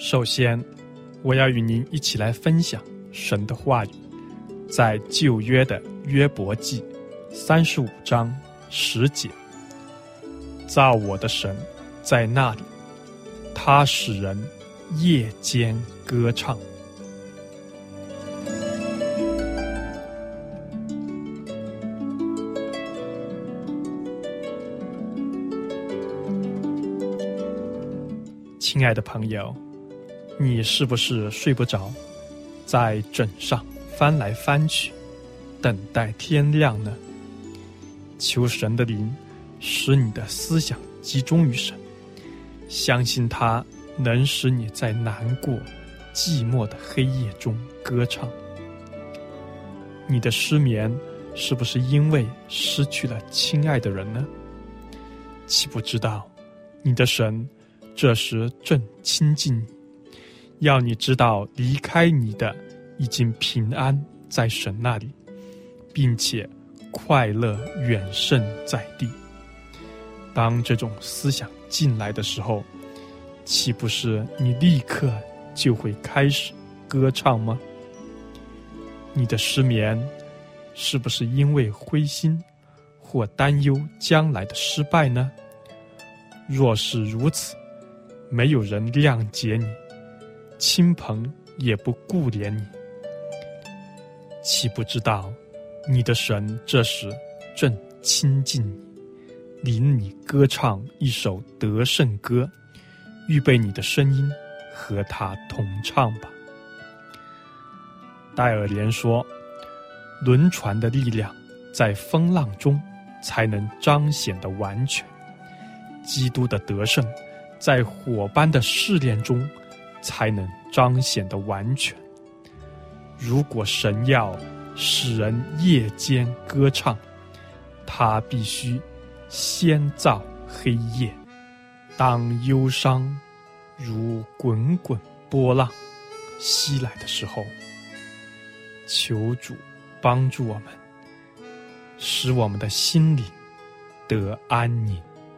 首先，我要与您一起来分享神的话语，在旧约的约伯记35章10节，造我的神在那里，他使人夜间歌唱。亲爱的朋友，你是不是睡不着，在枕上翻来翻去，等待天亮呢？求神的灵使你的思想集中于神，相信他能使你在难过寂寞的黑夜中歌唱。你的失眠是不是因为失去了亲爱的人呢？岂不知道你的神这时正亲近你，要你知道离开你的已经平安在神那里，并且快乐远胜在地。当这种思想进来的时候，岂不是你立刻就会开始歌唱吗？你的失眠是不是因为灰心或担忧将来的失败呢？若是如此，没有人谅解你，亲朋也不顾怜你，岂不知道你的神这时正亲近你，领你歌唱一首得胜歌，预备你的声音和他同唱吧。戴尔连说，轮船的力量在风浪中才能彰显得完全，基督的得胜在火般的试炼中才能彰显得完全。如果神要使人夜间歌唱，他必须先造黑夜。当忧伤如滚滚波浪袭来的时候，求主帮助我们，使我们的心灵得安宁。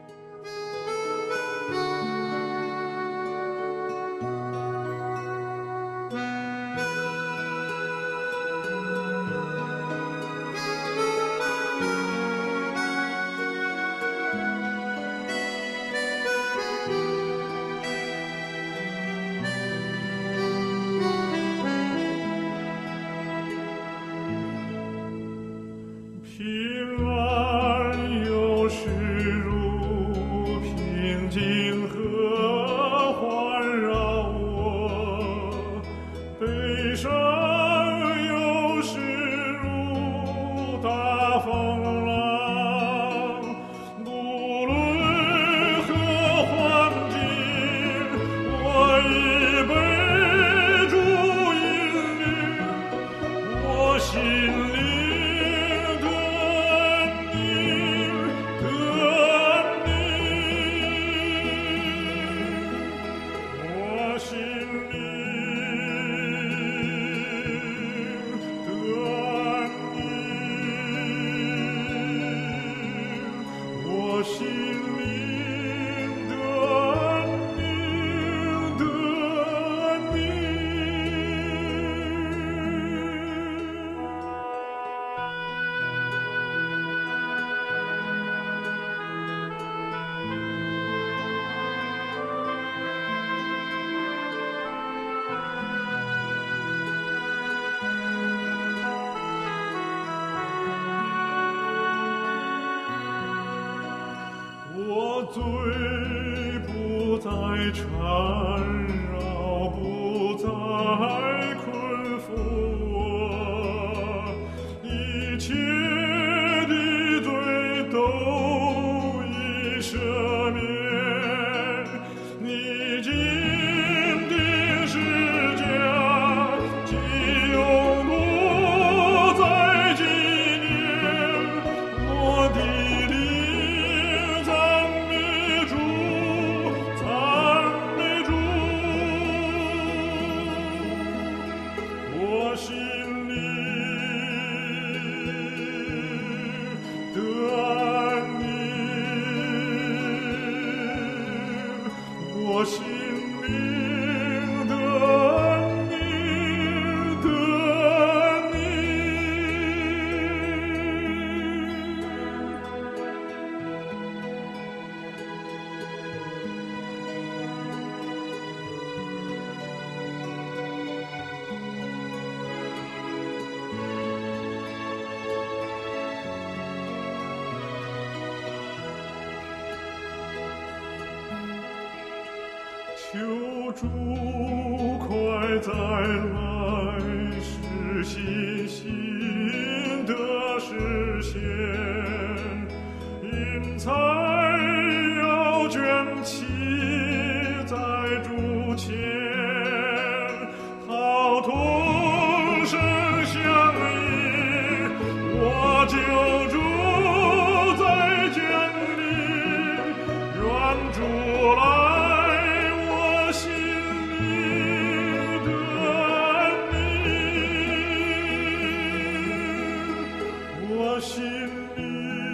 罪不再缠绕，不再困缚我，一切的罪都已赦免。你今的十架，既永不再纪念我的灵，赞美主，赞美主，我心里得安宁，我心里求主快再来，使信心的实现，因才要卷起在主前，好同声相应，我救主在降临，愿主来我心灵的安宁，我心灵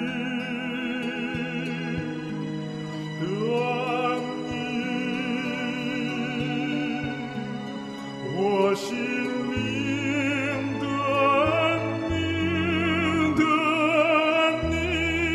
的安宁，我心灵的安宁的安宁。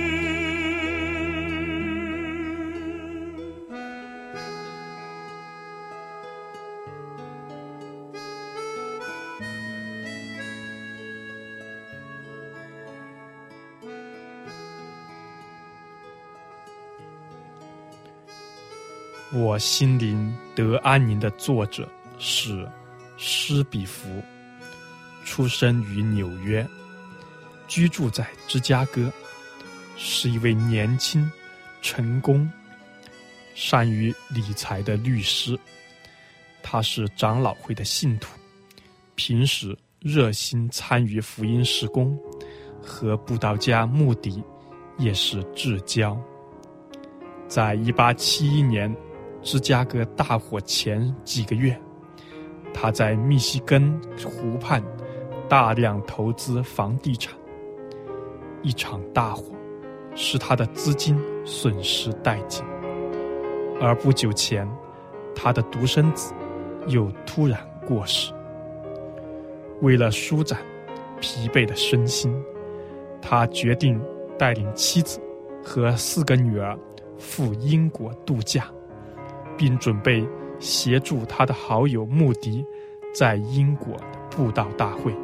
我心灵得安宁的作者是施比弗，出生于纽约，居住在芝加哥，是一位年轻、成功、善于理财的律师。他是长老会的信徒，平时热心参与福音事工，和布道家穆迪也是至交。在1871年芝加哥大火前几个月，他在密西根湖畔大量投资房地产，一场大火使他的资金损失殆尽。而不久前，他的独生子又突然过世。为了舒展疲惫的身心，他决定带领妻子和4个女儿赴英国度假，并准备协助他的好友穆迪在英国的布道大会。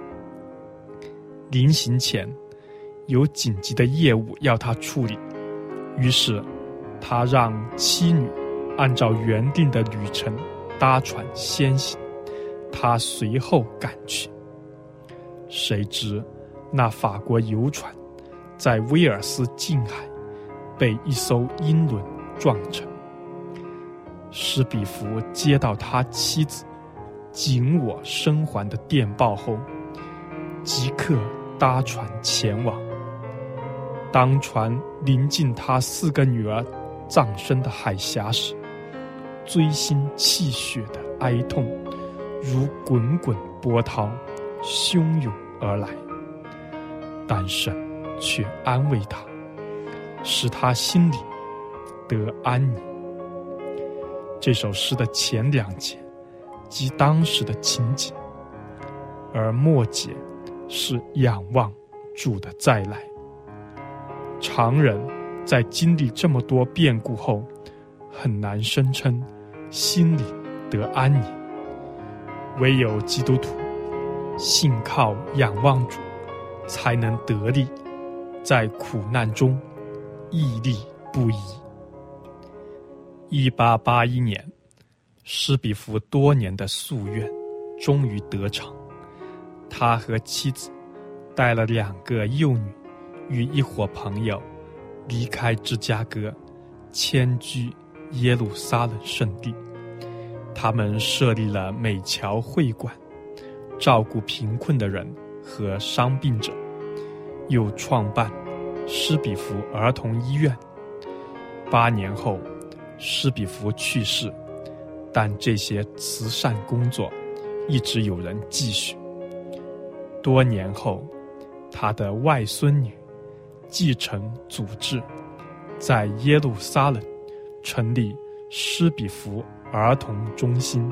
临行前，有紧急的业务要他处理，于是他让妻女按照原定的旅程搭船先行，他随后赶去。谁知那法国游船在威尔斯近海被一艘英轮撞沉。施比弗接到他妻子紧我生还的电报后，即刻搭船前往。当船临近他4个女儿葬身的海峡时，锥心泣血的哀痛如滚滚波涛汹涌而来，但神却安慰他，使他心里得安宁。这首诗的前2节即当时的情景，而末节是仰望主的再来。常人在经历这么多变故后，很难声称心里得安宁。唯有基督徒信靠仰望主，才能得力，在苦难中屹立不移。1881年，施比弗多年的夙愿终于得偿。他和妻子带了2个幼女与一伙朋友离开芝加哥，迁居耶路撒冷圣地。他们设立了美侨会馆，照顾贫困的人和伤病者，又创办施比弗儿童医院。8年后，施比弗去世，但这些慈善工作一直有人继续。多年后，他的外孙女继承祖制，在耶路撒冷成立施比弗儿童中心。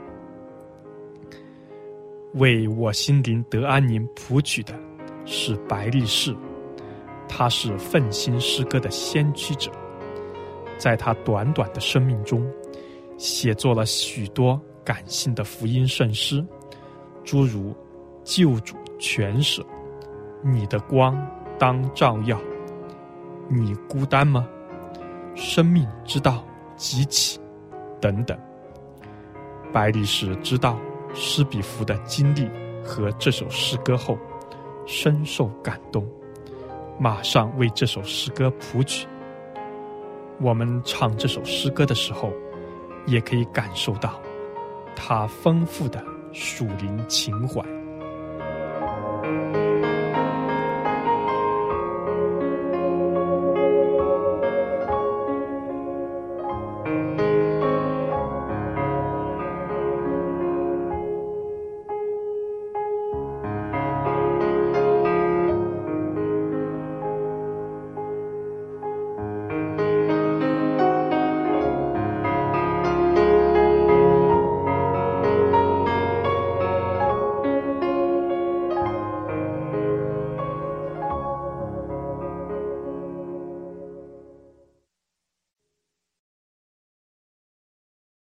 为我心灵得安宁谱曲的是白力士，他是奋心诗歌的先驱者，在他短短的生命中写作了许多感性的福音圣诗，诸如救主全舍、你的光当照耀、你孤单吗？生命之道极起等等。 百里史知道施比弗的经历和这首诗歌后，深受感动，马上为这首诗歌谱曲。我们唱这首诗歌的时候，也可以感受到它丰富的属灵情怀。